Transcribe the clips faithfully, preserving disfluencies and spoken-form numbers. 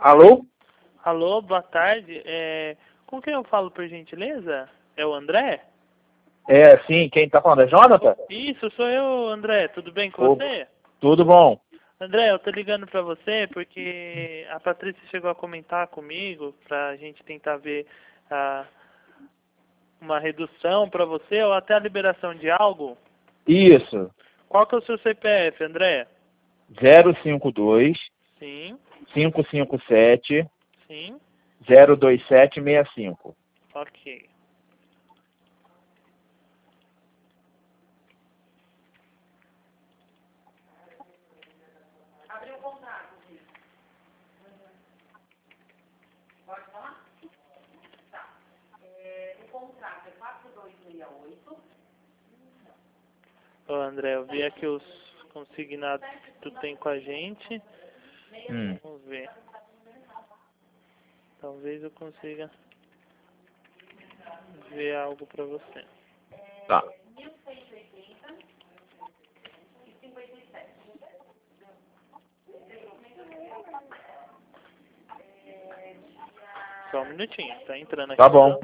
Alô? Alô, boa tarde. É... Com quem eu falo, por gentileza? É o André? É, sim, quem tá falando é Jonathan? Isso, sou eu, André. Tudo bem com Ô, você? tudo bom. André, eu tô ligando pra você porque a Patrícia chegou a comentar comigo pra gente tentar ver ah, uma redução pra você ou até a liberação de algo. Isso, Qual que é o seu C P F, André? zero cinco dois, Sim, cinco cinco sete, sim, zero dois sete seis cinco. ok. Ô, André, eu vi aqui os consignados que tu tem com a gente. Hum, Vamos ver. Talvez eu consiga ver algo pra você. tá. Só um minutinho, tá entrando aqui. Tá bom.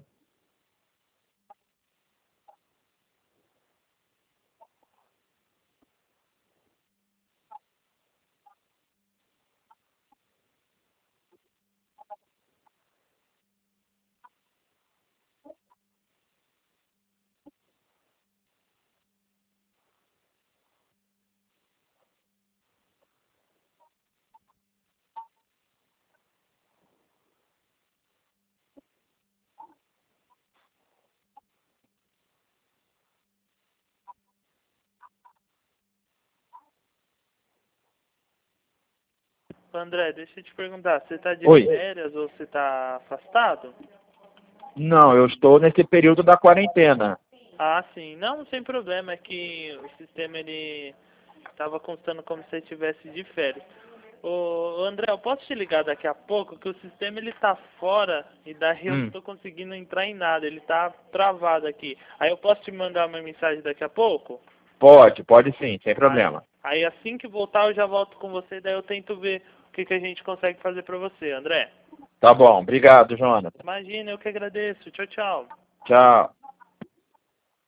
André, deixa eu te perguntar, você tá de Oi. férias ou você tá afastado? Não, eu estou nesse período da quarentena. Ah, sim. Não, sem problema, é que o sistema ele tava constando como se você estivesse de férias. Ô, André, eu posso te ligar daqui a pouco, que o sistema ele tá fora e daí eu não Hum, tô conseguindo entrar em nada, ele tá travado aqui. Aí eu posso te mandar uma mensagem daqui a pouco? pode, pode sim, sem Aí, problema. aí assim que voltar eu já volto com você, daí eu tento ver o que, que a gente consegue fazer pra você, André. Tá bom, obrigado, Jonathan. Imagina, eu que agradeço. Tchau, tchau. Tchau.